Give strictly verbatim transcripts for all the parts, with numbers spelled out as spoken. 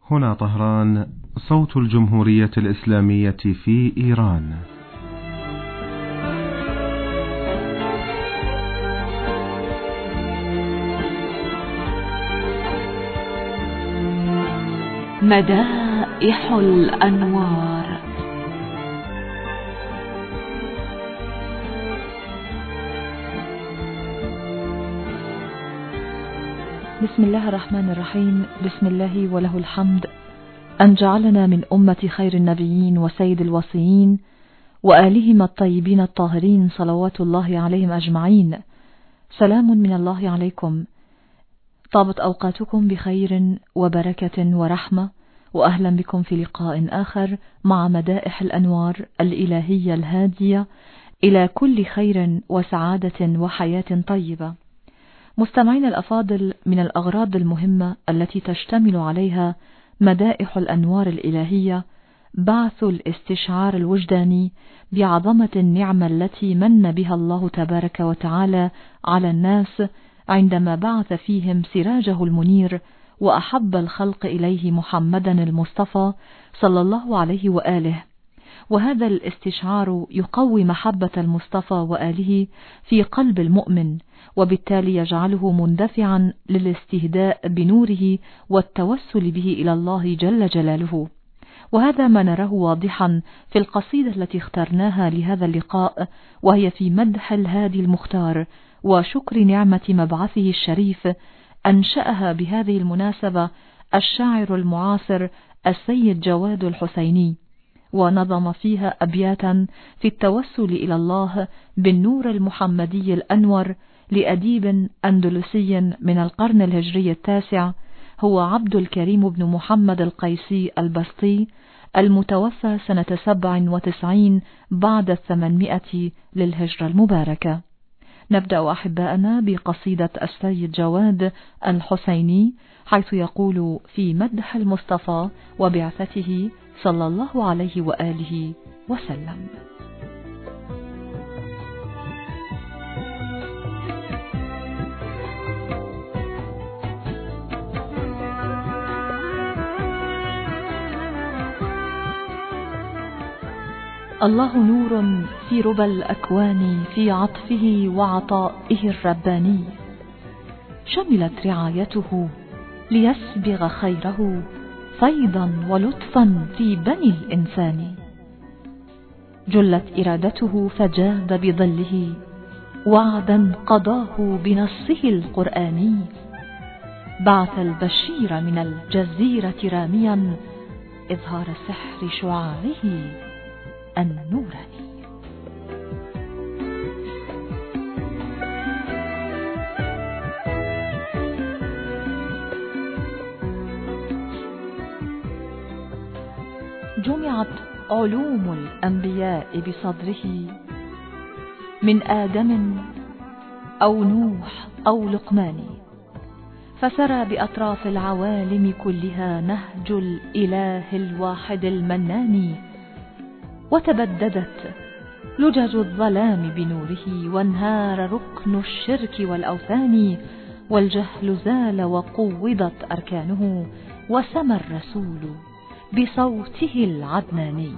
هنا طهران، صوت الجمهورية الإسلامية في إيران. مدائح الأنوار. بسم الله الرحمن الرحيم. بسم الله وله الحمد أن جعلنا من أمة خير النبيين وسيد الوصيين وآلهم الطيبين الطاهرين صلوات الله عليهم أجمعين. سلام من الله عليكم، طابت أوقاتكم بخير وبركة ورحمة، وأهلا بكم في لقاء آخر مع مدائح الأنوار الإلهية الهادية إلى كل خير وسعادة وحياة طيبة. مستمعين الأفاضل، من الأغراض المهمة التي تشتمل عليها مدائح الأنوار الإلهية بعث الاستشعار الوجداني بعظمة النعمة التي من بها الله تبارك وتعالى على الناس عندما بعث فيهم سراجه المنير وأحب الخلق إليه محمدا المصطفى صلى الله عليه وآله. وهذا الاستشعار يقوي محبة المصطفى وآله في قلب المؤمن، وبالتالي يجعله مندفعا للاستهداء بنوره والتوسل به إلى الله جل جلاله. وهذا ما نراه واضحا في القصيدة التي اخترناها لهذا اللقاء، وهي في مدح الهادي المختار وشكر نعمة مبعثه الشريف. أنشأها بهذه المناسبة الشاعر المعاصر السيد جواد الحسيني، ونظم فيها أبياتا في التوسل إلى الله بالنور المحمدي الأنور لأديب أندلسي من القرن الهجري التاسع، هو عبد الكريم بن محمد القيسي البسطي، المتوفى سنة سبع وتسعين بعد الثمانمائة للهجرة المباركة. نبدأ أحباءنا بقصيدة السيد جواد الحسيني، حيث يقول في مدح المصطفى وبعثته صلى الله عليه وآله وسلم: الله نور في ربى الأكوان، في عطفه وعطائه الرباني، شملت رعايته ليسبغ خيره فيضا ولطفا في بني الإنسان. جلت إرادته فجاد بظله، وعدا قضاه بنصه القرآني. بعث البشير من الجزيرة راميا إظهار سحر شعاعه النوراني. جمعت علوم الأنبياء بصدره، من آدم أو نوح أو لقمان، فسرى بأطراف العوالم كلها نهج الإله الواحد المنان. وتبددت لجج الظلام بنوره، وانهار ركن الشرك والأوثان، والجهل زال وقوضت أركانه، وسمى الرسول بصوته العدناني.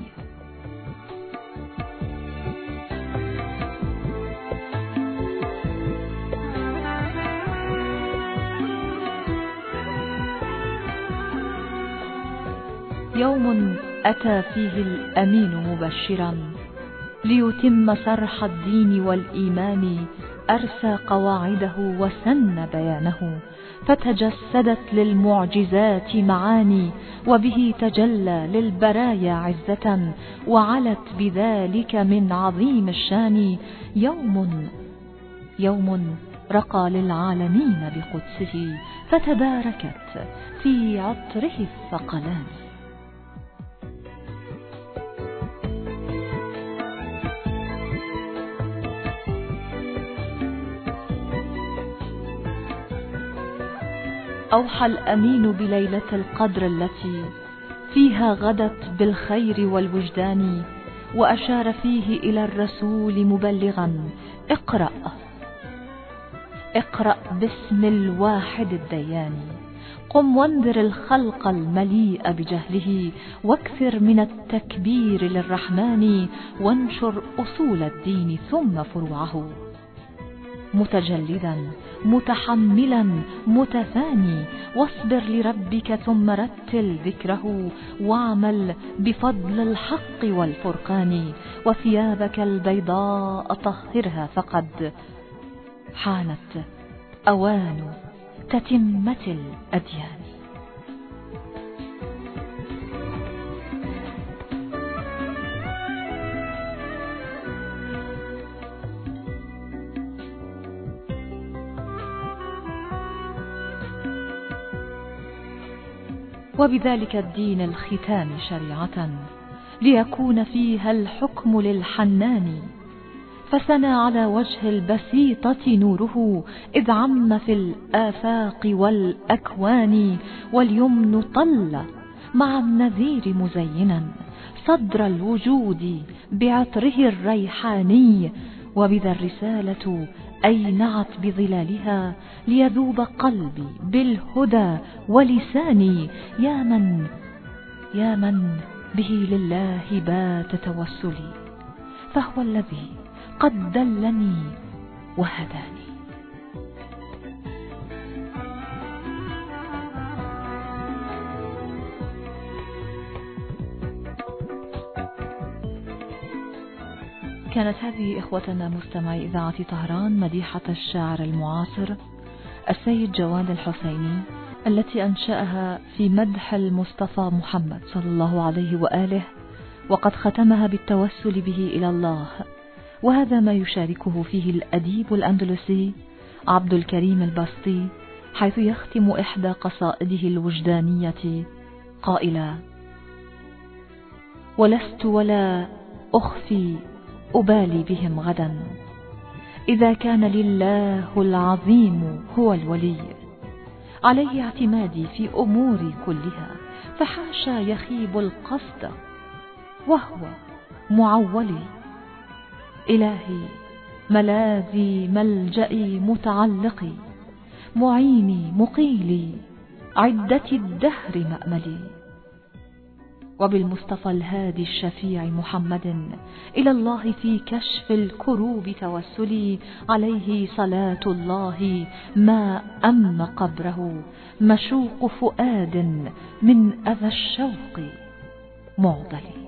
يوم أتى فيه الأمين مبشرا، ليتم سرح الدين والإيمان. أرسى قواعده وسن بيانه، فتجسدت للمعجزات معاني، وبه تجلى للبرايا عزة، وعلت بذلك من عظيم الشان. يوم يوم رقى للعالمين بقدسه، فتباركت في عطره الثقلان. أوحى الأمين بليلة القدر التي فيها غدت بالخير والوجدان، وأشار فيه إلى الرسول مبلغا: اقرأ اقرأ باسم الواحد الديان، قم وانذر الخلق المليء بجهله، واكثر من التكبير للرحمن، وانشر أصول الدين ثم فروعه. متجلدا متحملا متفاني، واصبر لربك ثم رتل ذكره، واعمل بفضل الحق والفرقان، وثيابك البيضاء طهرها، فقد حانت أوان تتمة الأديان. وبذلك الدين الختام شريعة، ليكون فيها الحكم للحنان، فسنى على وجه البسيطة نوره، إذ عم في الآفاق والأكوان، واليمن طل مع النذير مزينا صدر الوجود بعطره الريحاني، وبذا الرسالة أينعت بظلالها، ليذوب قلبي بالهدى ولساني، يا من يا من به لله بات توسلي، فهو الذي قد دلني وهداني. كانت هذه إخوتنا مستمعي إذاعة طهران مديحة الشاعر المعاصر السيد جواد الحسيني، التي أنشأها في مدح المصطفى محمد صلى الله عليه وآله، وقد ختمها بالتوسل به إلى الله. وهذا ما يشاركه فيه الأديب الأندلسي عبد الكريم البسطي، حيث يختم إحدى قصائده الوجدانية قائلا: ولست ولا أخفي أبالي بهم غدا، إذا كان لله العظيم هو الولي، عليه اعتمادي في أموري كلها، فحاشا يخيب القصد وهو معولي، إلهي ملاذي ملجئي متعلقي، معيني مقيلي عدة الدهر مأملي. وبالمصطفى الهادي الشفيع محمد إلى الله في كشف الكروب توسلي، عليه صلاة الله ما أم قبره، مشوق فؤاد من أذى الشوق معضلي.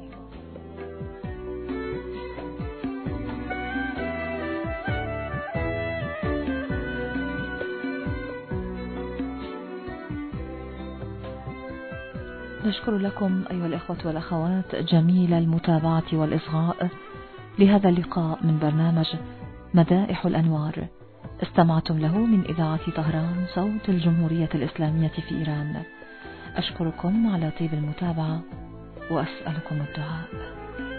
نشكر لكم أيها الإخوة والأخوات جميل المتابعة والإصغاء لهذا اللقاء من برنامج مدائح الأنوار، استمعتم له من إذاعة طهران صوت الجمهورية الإسلامية في إيران. أشكركم على طيب المتابعة وأسألكم الدعاء.